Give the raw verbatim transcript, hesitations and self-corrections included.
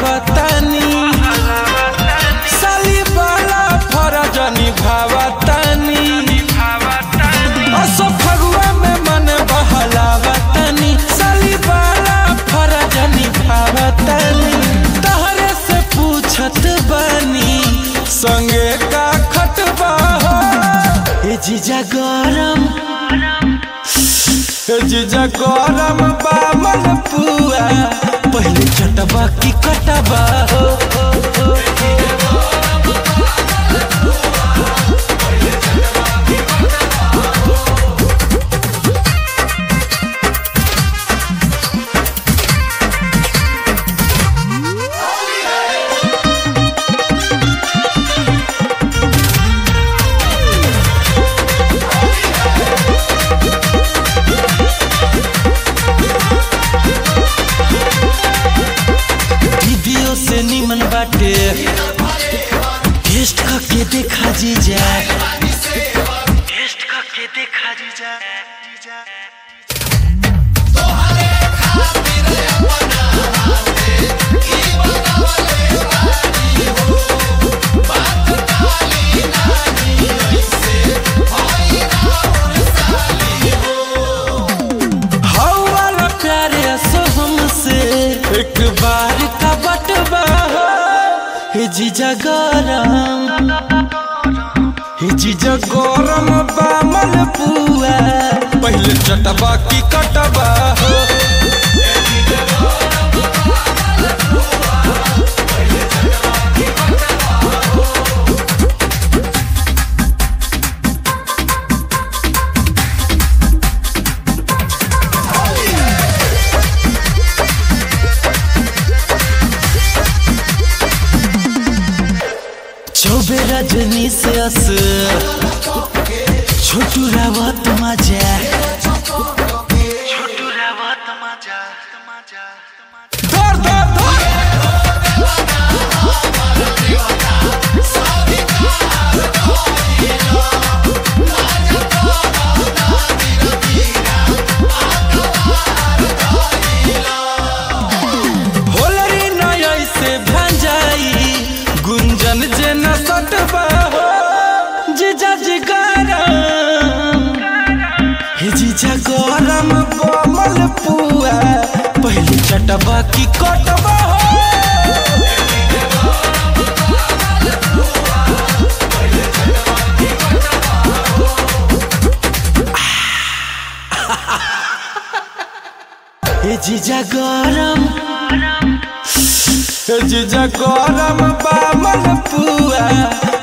बहलावतानी साली बाला फरज निभावतानी असो फगुआ में मन बहलावतानी साली बाला फरज निभावतानी तहरे से पूछत बानी संगे का खटबा हो ए जीजा गरम ए जीजा गरम बामन पुआ पहले चटबा की कटबा हो से निमन बाटे टेस्ट करके देखा जीजा टेस्ट करके देखा जीजा तोहरे खातिर अपना हाथे की बनावले बानी हो बात काली नानी ऐसे होई ना और साली हो हवाला प्यारे सो हमसे एक बार का बटवा हो हे जीजा गरम हे जीजा गरम बामन पुआ पहले चटबा की कटबा हो चौबे रजनी से अस छोटू रावत मजा छोटू रावत मजा दर दर होलरी नय से भंजाई गुंजन जे न सटबा हो जीजा जी गरम हे जीजा गरम बमल पुआ पहले चटबा की कटबा हो हे जीजा गरम हे जीजा गरम बामन पुआ